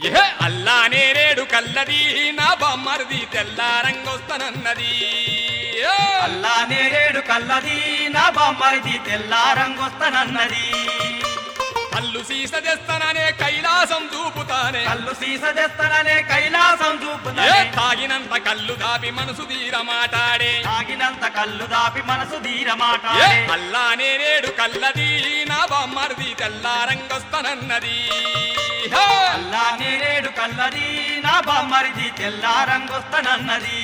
ఏ అల్లా నేరేడు కల్లది నా బామ్మర్ది తెల్లారంగొస్తానన్నది అల్లా నేరేడు కల్లది నా బామ్మర్ది తెల్లారంగొస్తానన్నది కల్లు సీస తెస్తాననే కైలాసం చూపుతానే కల్లు సీస తెస్తాననే కైలాసం చూపుతానే తాగినంత కల్లు దాపి మనసు తీర మాటాడే తాగినంత కల్లు దాపి మనసు తీర మాటాడే అల్లా నేరేడు కల్లది నా బామ్మర్ది తెల్లారంగొస్తానన్నది అల్లా నేరేడు కల్లది నా బామ్మర్ది తెల్లారంగొస్తానన్నది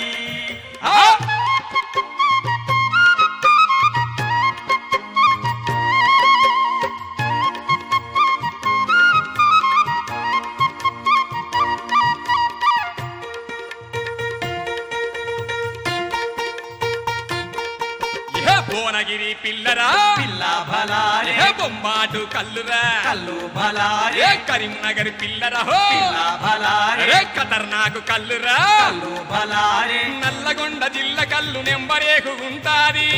భువనగిరి పిల్లరా పిల్ల భలారే బొమ్మాటు కల్లురా కల్లు భలారే కరీంనగర్ పిల్లరా పిల్ల భలారే ఖతర్నాకు కల్లురా కల్లు భలారే నల్లగొండ జిల్ల కల్లు నెంబరేకు ఉంటాది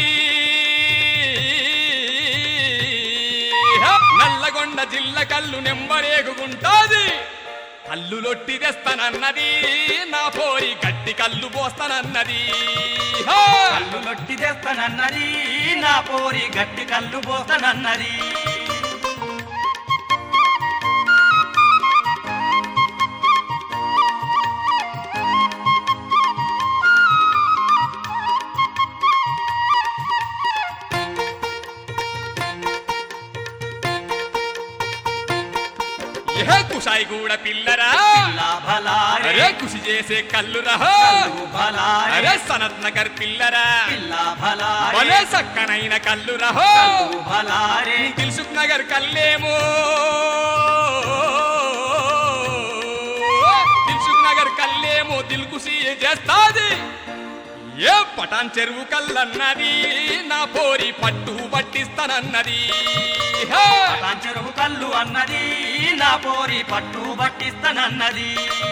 నల్లగొండ జిల్ల కల్లు నెంబరేగుంటాది కల్లు లొట్టి తెస్తానన్నది నా పోరి గట్టి కల్లు పోస్తానన్నది కల్లు లొట్టి తెస్తానన్నది నా పోరి గట్టి కల్లు పోస్తానన్నది కుషాయిగూడ పిల్లరా అరే కృషి చేసే కల్లురా అరే సనత్ నగర్ పిల్లరా భలే సక్కనైన కల్లురా దిల్సుఖ్ నగర్ కల్లేమో దిల్సుఖ్ నగర్ కల్లేమో దిల్కుసి చేస్తాది ఏ పటాన్ చెరువు కల్లన్నది నా పోరి పట్టు పట్టిస్తానన్నది చెరువు కల్లు అన్నది నా పోరి పట్టు పట్టిస్తానన్నది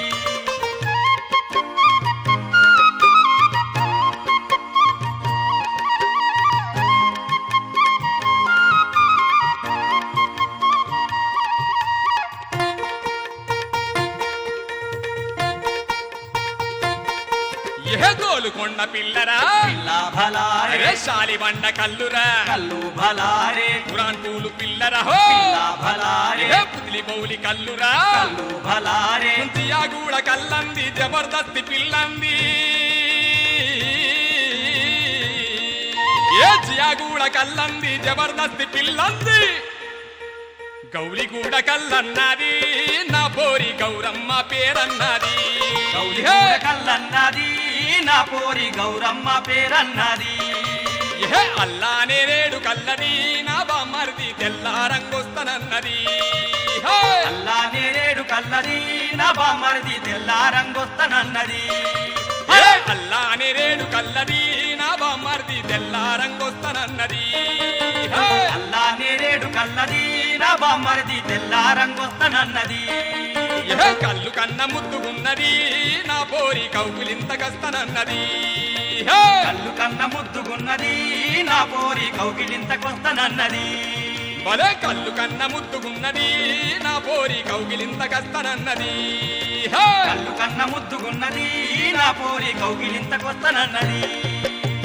గోలుకొండ పిల్లరా పిల్ల భలారే శాలిబండ కల్లురా కల్లు భలారే పురాన్ పూలు పిల్లరా పిల్ల భలారే పుదిలి బౌలి కల్లురా కల్లు భలారే జియాగూడ కల్లంది జబర్దస్తి పిల్లంది ఏ జియాగూడ కల్లంది జబర్దస్తి పిల్లంది గౌలిగూడ కల్లన్నది నా పోరి గౌరమ్మ పేరన్నది గౌలిగూడ కల్లన్నది నా పోరి గౌరమ్మ పేరన్నది అల్లా నేరేడు కల్లది నా బామ్మర్ది తెల్లారంగొస్తానన్నది అల్లా నేరేడు కల్లది నా బామ్మర్ది తెల్లారంగొస్తానన్నది అల్లా నేరేడు కల్లది నా బామ్మర్ది తెల్లారంగొస్తానన్నది అల్లా నేరేడు కల్లది నా బామ్మర్ది తెల్లారంగొస్తానన్నది కల్లు కన్న ముద్దుగున్నది నా పోరి కౌకులింతకస్తానన్నది కల్లు కన్న ముద్దుగున్నది నా పోరి కౌకిలింతకొస్తానన్నది భలే కల్లు కన్న ముద్దుగున్నది నా పోరి కౌకిలింతకస్తానన్నది కల్లు కన్న ముద్దుగున్నది నా పోరి కౌకిలింతకొస్తానన్నది